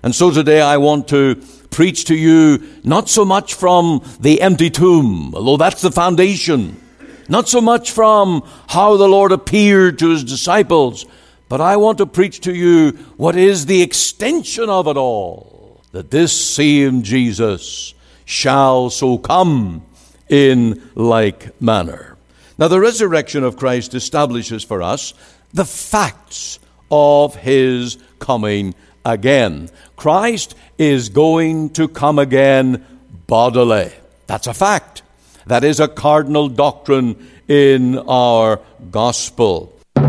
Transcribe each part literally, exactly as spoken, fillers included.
And so today I want to preach to you not so much from the empty tomb, although that's the foundation, not so much from how the Lord appeared to his disciples, but I want to preach to you what is the extension of it all, that this same Jesus shall so come in like manner. Now, the resurrection of Christ establishes for us the facts of his coming again. Christ is going to come again bodily. That's a fact. That is a cardinal doctrine in our gospel.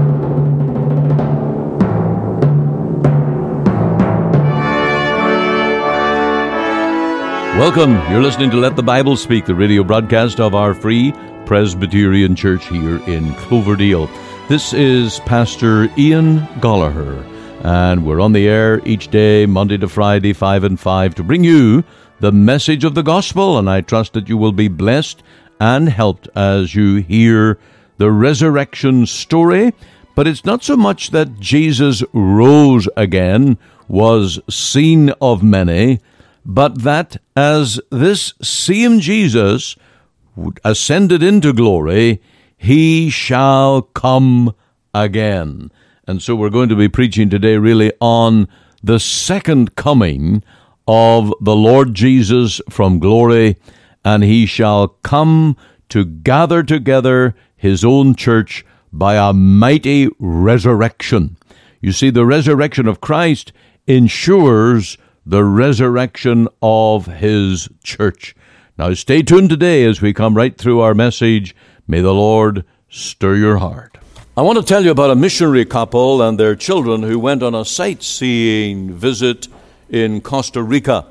Welcome. You're listening to Let the Bible Speak, the radio broadcast of our Free Presbyterian Church here in Cloverdale. This is Pastor Ian Gallagher, and we're on the air each day, Monday to Friday, five and five, to bring you the message of the gospel, and I trust that you will be blessed and helped as you hear the resurrection story. But it's not so much that Jesus rose again, was seen of many, but that as this same Jesus ascended into glory, he shall come again. And so we're going to be preaching today really on the second coming of the Lord Jesus from glory, and he shall come to gather together his own church by a mighty resurrection. You see, the resurrection of Christ ensures the resurrection of his church. Now stay tuned today as we come right through our message. May the Lord stir your heart. I want to tell you about a missionary couple and their children who went on a sightseeing visit in Costa Rica.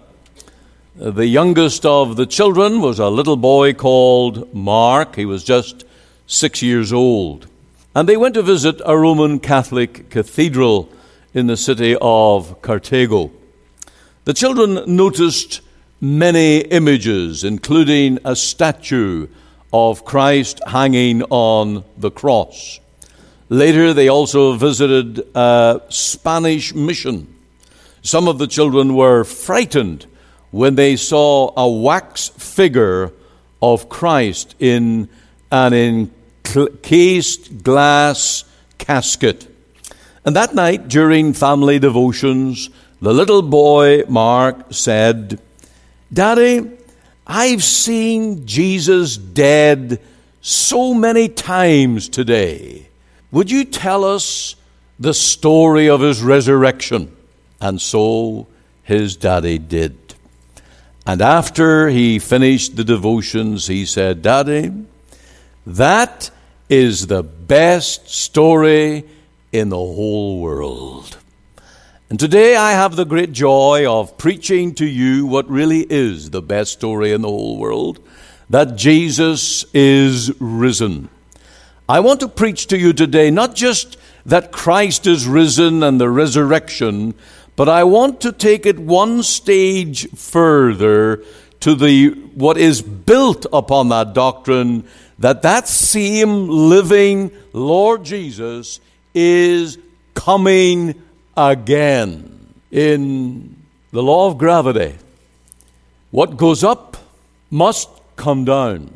The youngest of the children was a little boy called Mark. He was just six years old. And they went to visit a Roman Catholic cathedral in the city of Cartago. The children noticed many images, including a statue of Christ hanging on the cross. Later, they also visited a Spanish mission. Some of the children were frightened when they saw a wax figure of Christ in an encased glass casket. And that night, during family devotions, the little boy, Mark, said, "Daddy, I've seen Jesus dead so many times today. Would you tell us the story of his resurrection?" And so his daddy did. And after he finished the devotions, he said, "Daddy, that is the best story in the whole world." And today I have the great joy of preaching to you what really is the best story in the whole world, that Jesus is risen. I want to preach to you today not just that Christ is risen and the resurrection, but I want to take it one stage further to the what is built upon that doctrine, that that same living Lord Jesus is coming again. In the law of gravity, what goes up must come down.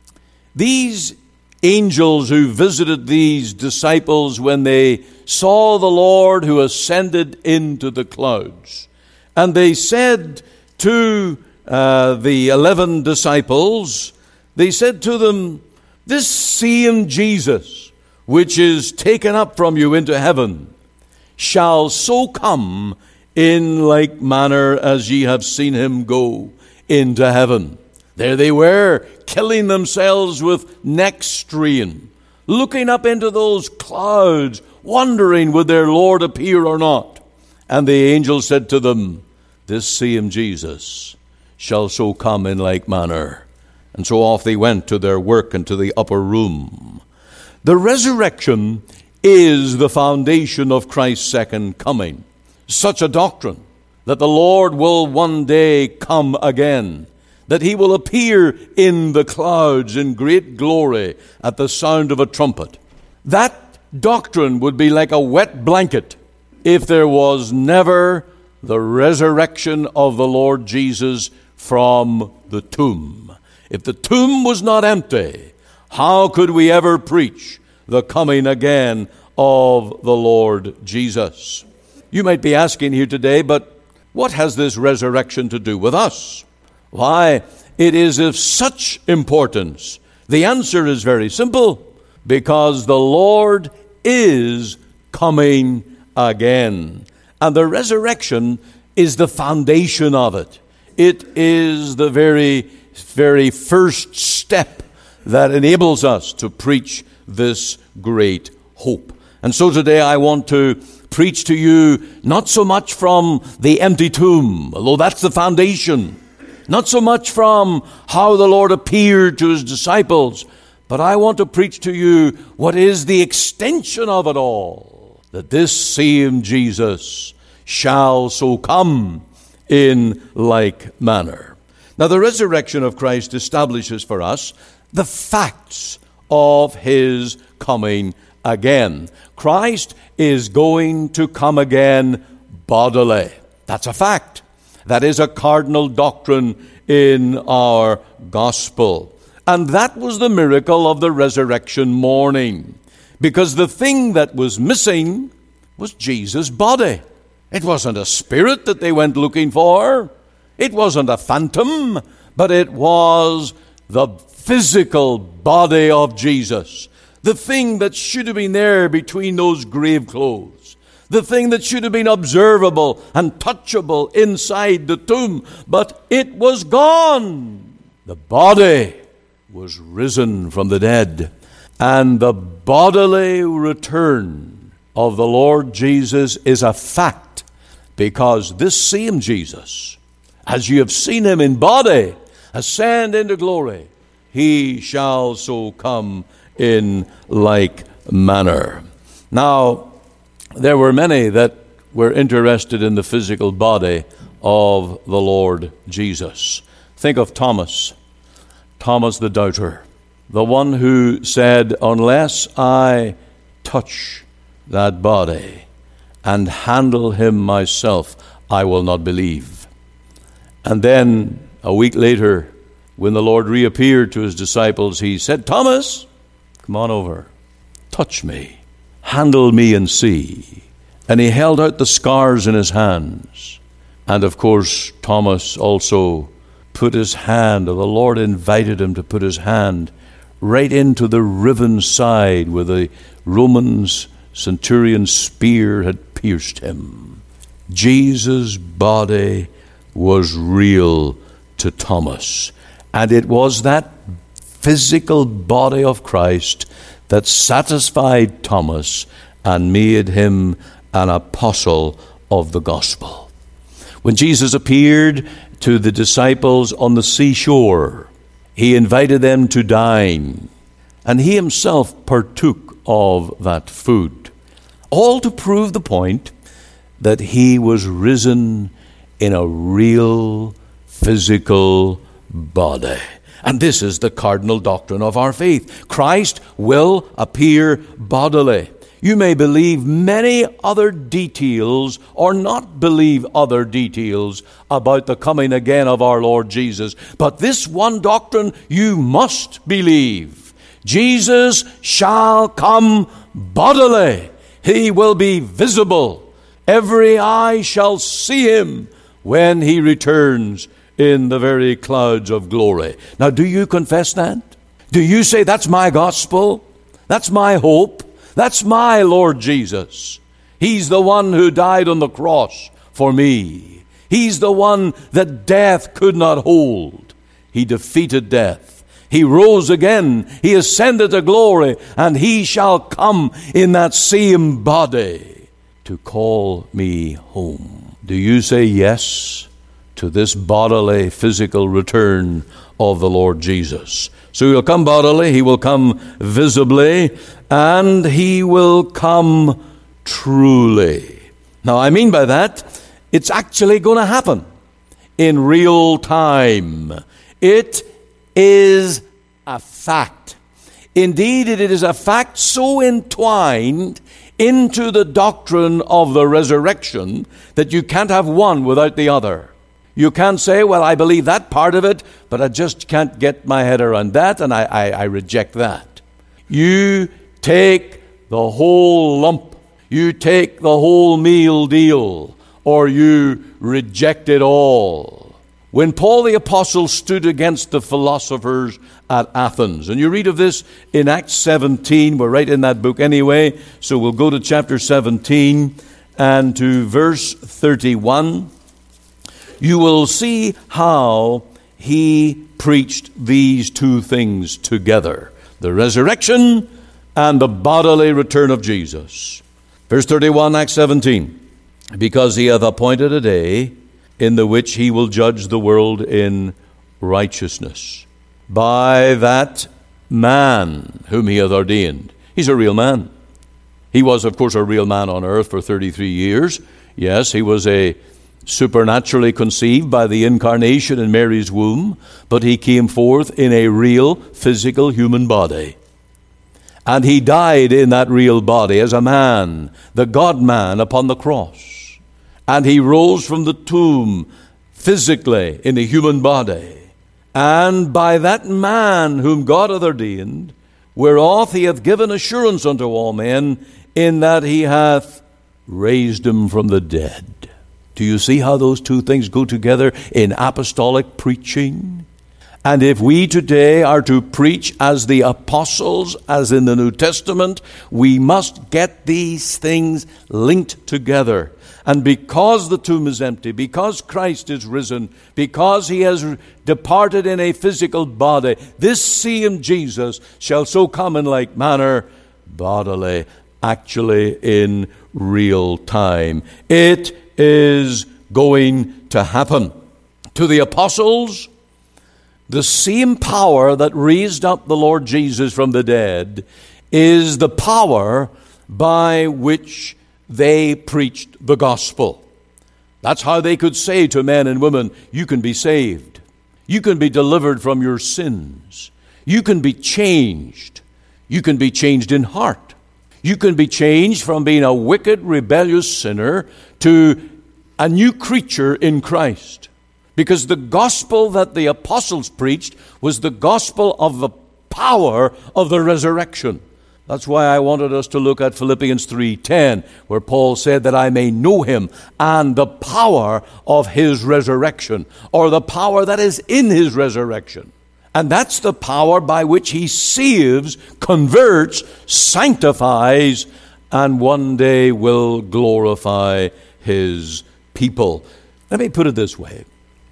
These angels who visited these disciples when they saw the Lord who ascended into the clouds, and they said to uh, the eleven disciples, they said to them, "This same Jesus, which is taken up from you into heaven, shall so come in like manner as ye have seen him go into heaven." There they were, killing themselves with neck strain, looking up into those clouds, wondering would their Lord appear or not. And the angel said to them, "This same Jesus shall so come in like manner." And so off they went to their work and to the upper room. The resurrection is the foundation of Christ's second coming. Such a doctrine that the Lord will one day come again, that he will appear in the clouds in great glory at the sound of a trumpet. That doctrine would be like a wet blanket if there was never the resurrection of the Lord Jesus from the tomb. If the tomb was not empty, how could we ever preach the coming again of the Lord Jesus? You might be asking here today, but what has this resurrection to do with us? Why, it is of such importance. The answer is very simple. Because the Lord is coming again. And the resurrection is the foundation of it. It is the very, very first step that enables us to preach this great hope. And so today I want to preach to you not so much from the empty tomb, although that's the foundation. Not so much from how the Lord appeared to his disciples, but I want to preach to you what is the extension of it all, that this same Jesus shall so come in like manner. Now, the resurrection of Christ establishes for us the facts of his coming again. Christ is going to come again bodily. That's a fact. That is a cardinal doctrine in our gospel. And that was the miracle of the resurrection morning. Because the thing that was missing was Jesus' body. It wasn't a spirit that they went looking for. It wasn't a phantom, but it was the physical body of Jesus. The thing that should have been there between those grave clothes. The thing that should have been observable and touchable inside the tomb. But it was gone. The body was risen from the dead. And the bodily return of the Lord Jesus is a fact, because this same Jesus, as you have seen him in body, ascend into glory, he shall so come in like manner. Now, there were many that were interested in the physical body of the Lord Jesus. Think of Thomas. Thomas the doubter, the one who said, unless I touch that body and handle him myself, I will not believe. And then a week later, when the Lord reappeared to his disciples, he said, Thomas, come on over, touch me, handle me and see. And he held out the scars in his hands. And of course, Thomas also put his hand, or the Lord invited him to put his hand right into the riven side where the Roman's centurion spear had pierced him. Jesus' body was real to Thomas. And it was that physical body of Christ that satisfied Thomas and made him an apostle of the gospel. When Jesus appeared to the disciples on the seashore, he invited them to dine, and he himself partook of that food, all to prove the point that he was risen in a real physical body. And this is the cardinal doctrine of our faith. Christ will appear bodily. You may believe many other details or not believe other details about the coming again of our Lord Jesus. But this one doctrine you must believe. Jesus shall come bodily. He will be visible. Every eye shall see him when he returns in the very clouds of glory. Now, do you confess that? Do you say, that's my gospel? That's my hope? That's my Lord Jesus. He's the one who died on the cross for me. He's the one that death could not hold. He defeated death. He rose again. He ascended to glory, and he shall come in that same body to call me home. Do you say yes to this bodily, physical return of the Lord Jesus? So he'll come bodily, he will come visibly, and he will come truly. Now, I mean by that, it's actually going to happen in real time. It is a fact. Indeed, it is a fact so entwined into the doctrine of the resurrection that you can't have one without the other. You can't say, well, I believe that part of it, but I just can't get my head around that, and I, I, I reject that. You take the whole lump. You take the whole meal deal, or you reject it all. When Paul the Apostle stood against the philosophers at Athens, and you read of this in Acts seventeen, we're right in that book anyway, so we'll go to chapter seventeen and to verse thirty-one. You will see how he preached these two things together, the resurrection and the bodily return of Jesus. Verse thirty-one, Acts seventeen, because he hath appointed a day in the which he will judge the world in righteousness by that man whom he hath ordained. He's a real man. He was, of course, a real man on earth for thirty-three years. Yes, he was a supernaturally conceived by the incarnation in Mary's womb, but he came forth in a real physical human body. And he died in that real body as a man, the God-man upon the cross. And he rose from the tomb physically in a human body. And by that man whom God hath ordained, whereof he hath given assurance unto all men, in that he hath raised him from the dead. Do you see how those two things go together in apostolic preaching? And if we today are to preach as the apostles, as in the New Testament, we must get these things linked together. And because the tomb is empty, because Christ is risen, because he has departed in a physical body, this same Jesus shall so come in like manner bodily, actually in real time. It is going to happen. To the apostles, the same power that raised up the Lord Jesus from the dead is the power by which they preached the gospel. That's how they could say to men and women, you can be saved. You can be delivered from your sins. You can be changed. You can be changed in heart. You can be changed from being a wicked, rebellious sinner to a new creature in Christ. Because the gospel that the apostles preached was the gospel of the power of the resurrection. That's why I wanted us to look at Philippians three ten, where Paul said that I may know him and the power of his resurrection, or the power that is in his resurrection. And that's the power by which he saves, converts, sanctifies, and one day will glorify his people. Let me put it this way.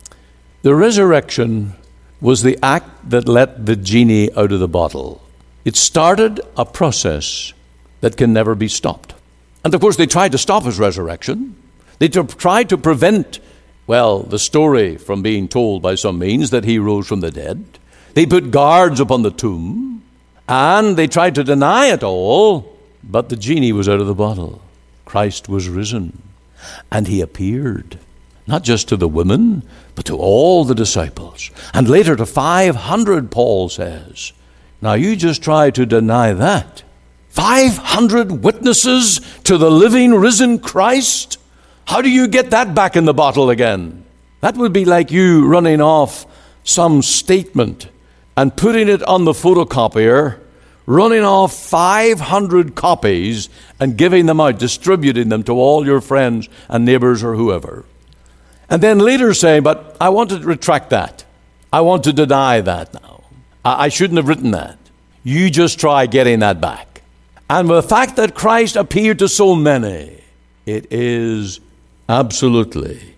The resurrection was the act that let the genie out of the bottle. It started a process that can never be stopped. And of course, they tried to stop his resurrection. They tried to prevent, well, the story from being told by some means that he rose from the dead. They put guards upon the tomb, and they tried to deny it all, but the genie was out of the bottle. Christ was risen, and he appeared, not just to the women, but to all the disciples, and later to five hundred, Paul says. Now you just try to deny that. five hundred witnesses to the living, risen Christ? How do you get that back in the bottle again? That would be like you running off some statement and putting it on the photocopier, running off five hundred copies and giving them out, distributing them to all your friends and neighbors or whoever. And then later saying, but I want to retract that. I want to deny that now. I, I shouldn't have written that. You just try getting that back. And the fact that Christ appeared to so many, it is absolutely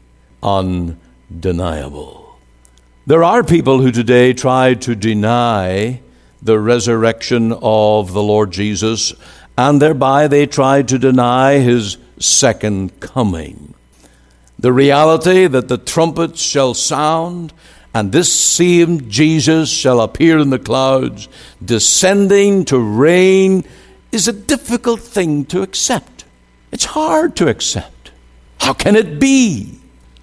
undeniable. There are people who today try to deny the resurrection of the Lord Jesus, and thereby they try to deny his second coming. The reality that the trumpet shall sound, and this same Jesus shall appear in the clouds, descending to reign, is a difficult thing to accept. It's hard to accept. How can it be?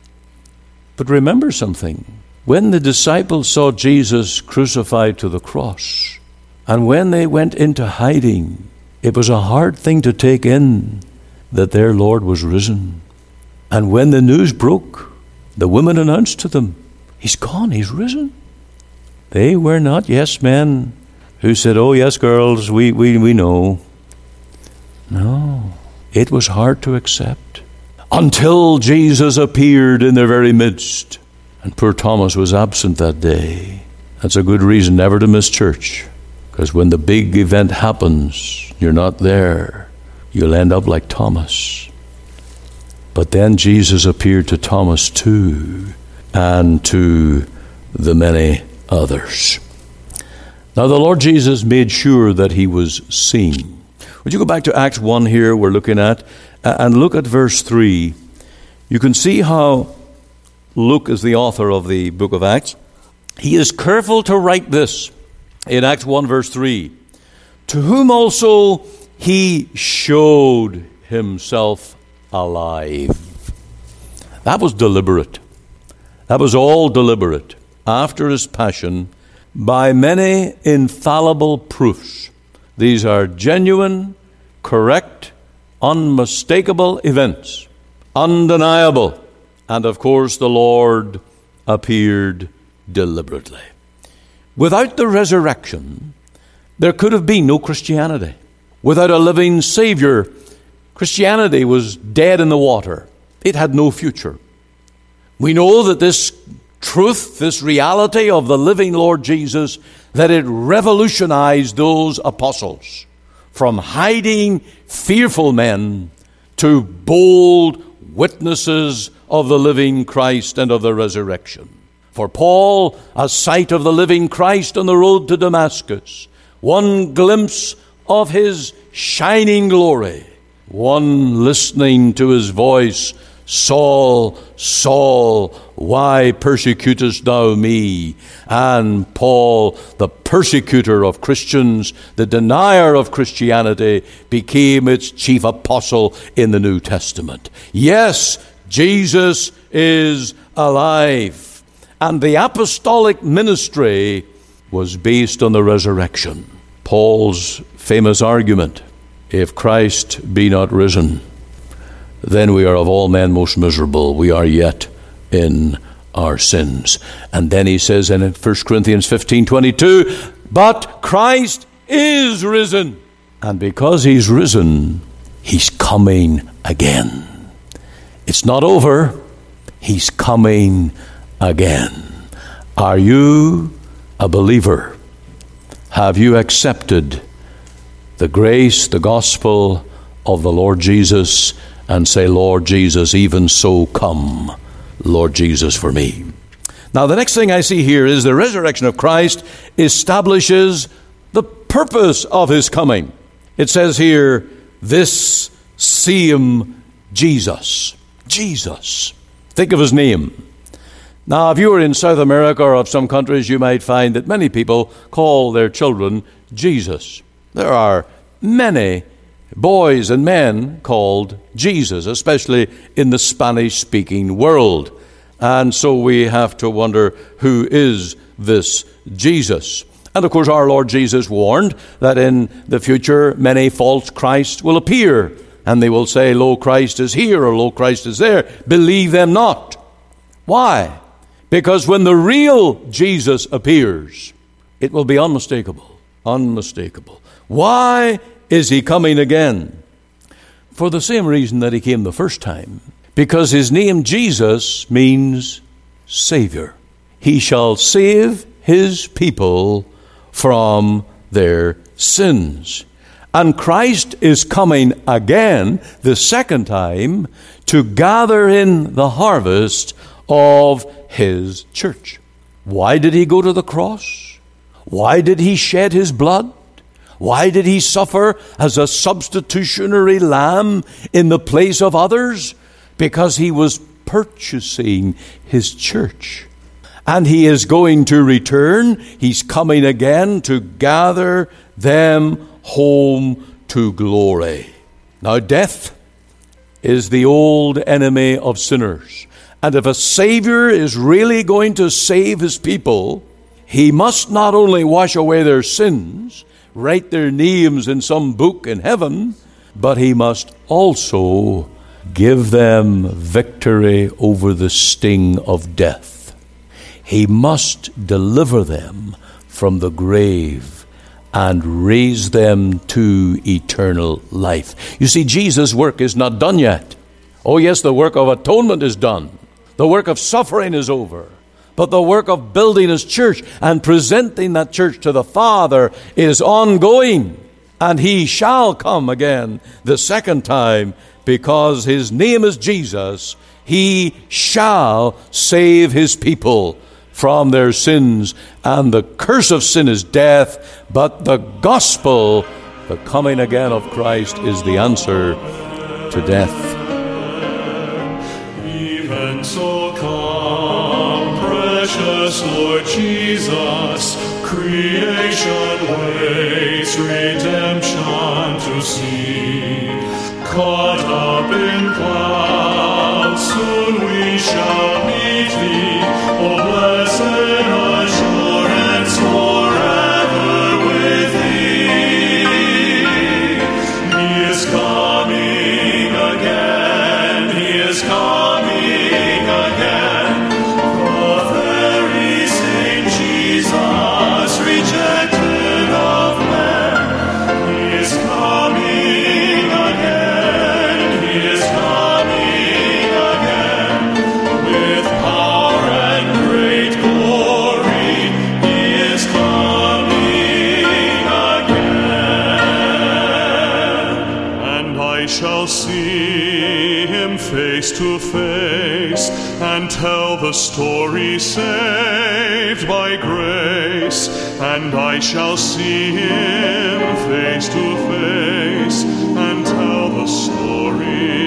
But remember something. When the disciples saw Jesus crucified to the cross, and when they went into hiding, It was a hard thing to take in that their Lord was risen. And when the news broke, the women announced to them, he's gone, he's risen. They were not yes men who said, oh yes, girls, we, we, we know. No, it was hard to accept until Jesus appeared in their very midst. And poor Thomas was absent that day. That's a good reason never to miss church. Because when the big event happens, you're not there. You'll end up like Thomas. But then Jesus appeared to Thomas too, and to the many others. Now the Lord Jesus made sure that he was seen. Would you go back to Acts one here we're looking at, and look at verse three. You can see how Luke is the author of the book of Acts. He is careful to write this in Acts one verse three. To whom also he showed himself alive. That was deliberate. That was all deliberate. After his passion, by many infallible proofs. These are genuine, correct, unmistakable events. Undeniable. And of course the Lord appeared deliberately. Without the resurrection, there could have been no Christianity. Without a living Savior, Christianity was dead in the water. It had no future. We know that this truth, this reality of the living Lord Jesus, that it revolutionized those apostles from hiding fearful men to bold witnesses of the living Christ and of the resurrection. For Paul, a sight of the living Christ on the road to Damascus, one glimpse of his shining glory, one listening to his voice, Saul, Saul, why persecutest thou me? And Paul, the persecutor of Christians, the denier of Christianity, became its chief apostle in the New Testament. Yes, Jesus is alive. And the apostolic ministry was based on the resurrection. Paul's famous argument, if Christ be not risen, then we are of all men most miserable. We are yet in our sins. And then he says in First Corinthians fifteen twenty-two, but Christ is risen. And because he's risen, he's coming again. It's not over. He's coming again. Are you a believer? Have you accepted the grace, the gospel of the Lord Jesus, and say, Lord Jesus, even so come, Lord Jesus, for me? Now, the next thing I see here is the resurrection of Christ establishes the purpose of his coming. It says here, this same Jesus. Jesus. Think of his name. Now, if you were in South America or of some countries, you might find that many people call their children Jesus. There are many boys and men called Jesus, especially in the Spanish-speaking world. And so we have to wonder, who is this Jesus? And of course, our Lord Jesus warned that in the future many false Christs will appear, and they will say, lo, Christ is here, or lo, Christ is there. Believe them not. Why? Because when the real Jesus appears, it will be unmistakable. Unmistakable. Why is he coming again? For the same reason that he came the first time. Because his name Jesus means Savior. He shall save his people from their sins. And Christ is coming again, the second time, to gather in the harvest of his church. Why did he go to the cross? Why did he shed his blood? Why did he suffer as a substitutionary lamb in the place of others? Because he was purchasing his church. And he is going to return. He's coming again to gather them home to glory. Now, death is the old enemy of sinners. And if a Savior is really going to save his people, he must not only wash away their sins, write their names in some book in heaven, but he must also give them victory over the sting of death. He must deliver them from the grave and raise them to eternal life. You see, Jesus' work is not done yet. Oh yes, the work of atonement is done. The work of suffering is over. But the work of building his church and presenting that church to the Father is ongoing. And he shall come again the second time, because his name is Jesus. He shall save his people from their sins. And the curse of sin is death. But the gospel, the coming again of Christ, is the answer to death. Even so come, precious Lord Jesus, creation waits redemption to see. Caught up in clouds, soon we shall meet thee. O blessed assurance, forever with thee. He is coming again, he is coming again. The very same Jesus, rejected of men. He is coming again, he is coming again. With power and great glory, he is coming again. And I shall see him face to face, and tell the story saved by grace. And I shall see him face to face, and tell the story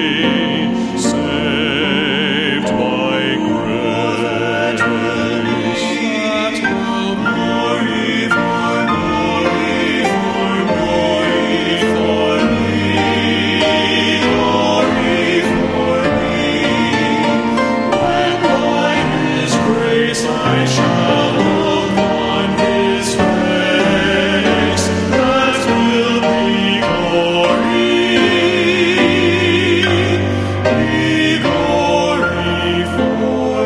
saved by grace. That will glory for glory for glory for me, glory for me. When by his grace I shall look on his face, that will be glory, be glory for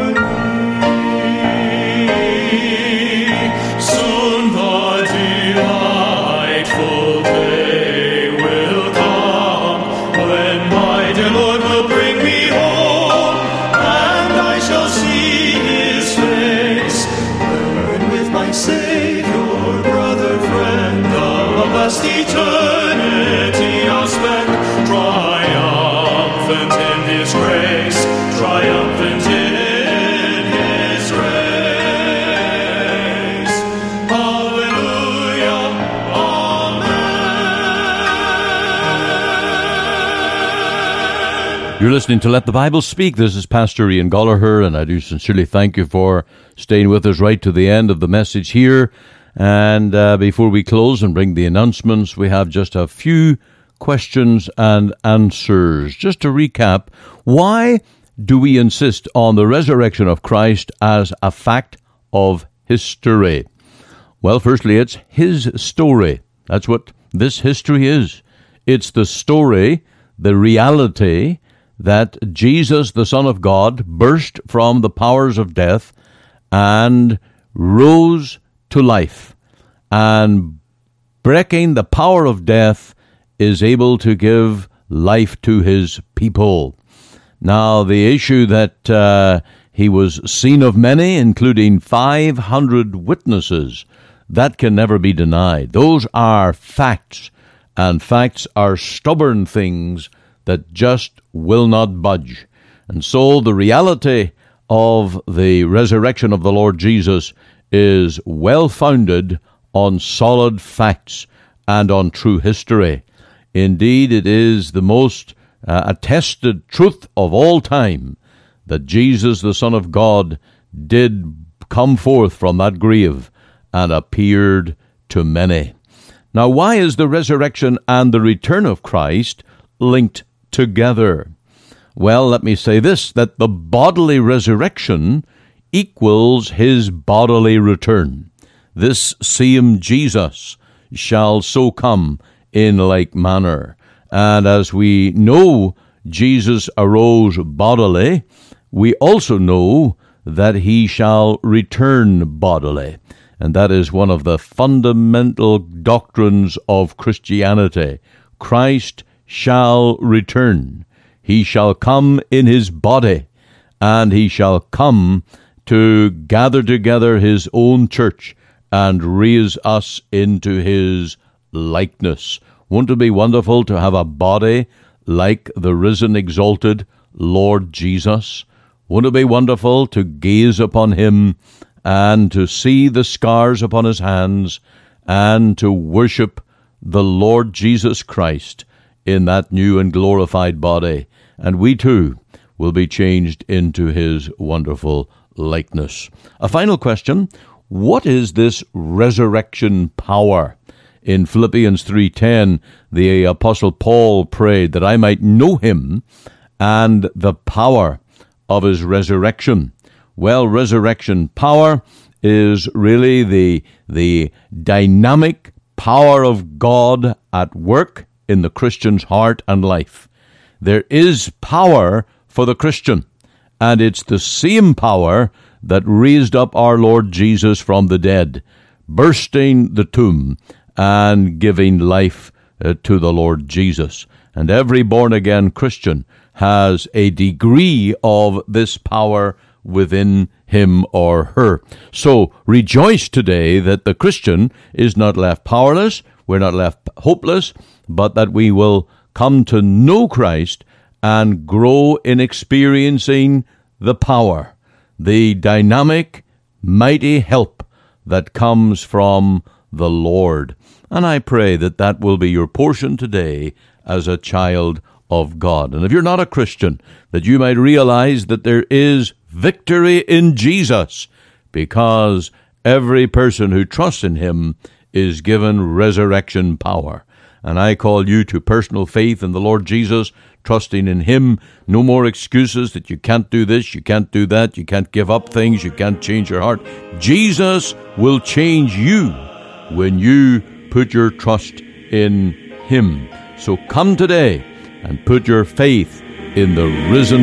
me. Soon the delightful day will come, when my dear Lord will bring me home, and I shall see his face, burn with my Savior, brother, friend, the blessed eternity I'll spend, triumphant in his grace, triumphant in his grace. Hallelujah, amen. You're listening to Let the Bible Speak. This is Pastor Ian Gollaher, and I do sincerely thank you for staying with us right to the end of the message here. And uh, before we close and bring the announcements, we have just a few questions and answers. Just to recap, why do we insist on the resurrection of Christ as a fact of history? Well, firstly, it's his story. That's what this history is. It's the story, the reality, that Jesus, the Son of God, burst from the powers of death and rose to life. And breaking the power of death is able to give life to his people. Now, the issue that uh, he was seen of many, including five hundred witnesses, that can never be denied. Those are facts, and facts are stubborn things that just will not budge. And so the reality of the resurrection of the Lord Jesus is well-founded on solid facts and on true history. Indeed, it is the most uh, attested truth of all time that Jesus, the Son of God, did come forth from that grave and appeared to many. Now, why is the resurrection and the return of Christ linked together? Well, let me say this, that the bodily resurrection equals his bodily return. This same Jesus shall so come in like manner. And as we know Jesus arose bodily, we also know that he shall return bodily. And that is one of the fundamental doctrines of Christianity. Christ shall return. He shall come in his body, and he shall come to gather together his own church and raise us into his likeness. Won't it be wonderful to have a body like the risen, exalted Lord Jesus? Won't it be wonderful to gaze upon him and to see the scars upon his hands and to worship the Lord Jesus Christ in that new and glorified body? And we too will be changed into his wonderful likeness. A final question: what is this resurrection power? In Philippians three ten, the Apostle Paul prayed that I might know him and the power of his resurrection. Well, resurrection power is really the, the dynamic power of God at work in the Christian's heart and life. There is power for the Christian, and it's the same power that raised up our Lord Jesus from the dead, bursting the tomb and giving life uh, to the Lord Jesus. And every born-again Christian has a degree of this power within him or her. So rejoice today that the Christian is not left powerless, we're not left hopeless, but that we will come to know Christ and grow in experiencing the power, the dynamic, mighty help that comes from the Lord. And I pray that that will be your portion today as a child of God. And if you're not a Christian, that you might realize that there is victory in Jesus, because every person who trusts in him is given resurrection power. And I call you to personal faith in the Lord Jesus, trusting in him. No more excuses that you can't do this, you can't do that, you can't give up things, you can't change your heart. Jesus will change you when you put your trust in him. So come today and put your faith in the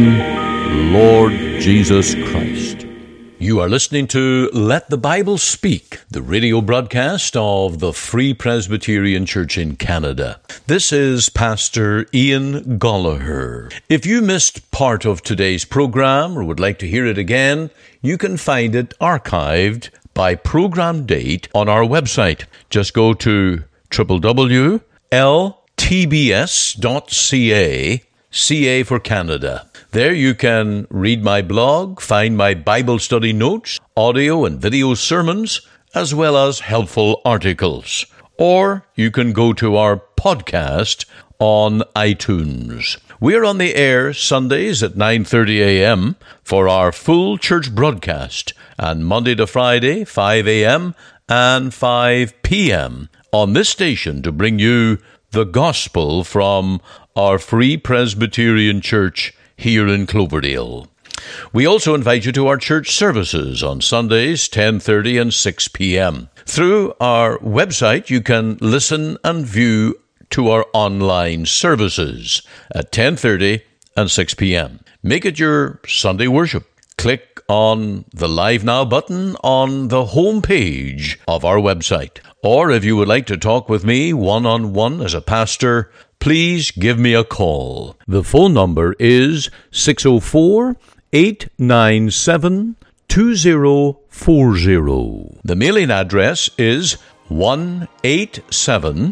risen Lord Jesus Christ. You are listening to Let the Bible Speak, the radio broadcast of the Free Presbyterian Church in Canada. This is Pastor Ian Goligher. If you missed part of today's program or would like to hear it again, you can find it archived by program date on our website. Just go to w w w dot l t b s dot c a, C A for Canada. There you can read my blog, find my Bible study notes, audio and video sermons, as well as helpful articles. Or you can go to our podcast on iTunes. We're on the air Sundays at nine thirty a.m. for our full church broadcast, and Monday to Friday, five a.m. and five p.m. on this station to bring you the gospel from our Free Presbyterian Church here in Cloverdale. We also invite you to our church services on Sundays, ten thirty and six p.m. Through our website, you can listen and view to our online services at ten thirty and six p.m. Make it your Sunday worship. Click on the Live Now button on the home page of our website. Or if you would like to talk with me one-on-one as a pastor, please give me a call. The phone number is six oh four, eight nine seven, two oh four oh. The mailing address is one eighty-seven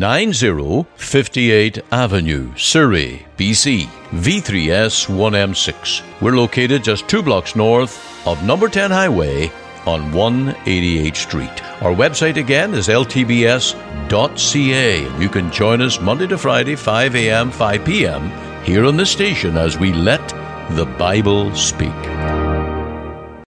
ninety fifty-eight Avenue, Surrey, B C, V three S one M six. We're located just two blocks north of number ten Highway on one eighty-eighth Street. Our website again is l t b s dot c a. You can join us Monday to Friday, five a.m., five p.m. here on the station as we let the Bible speak.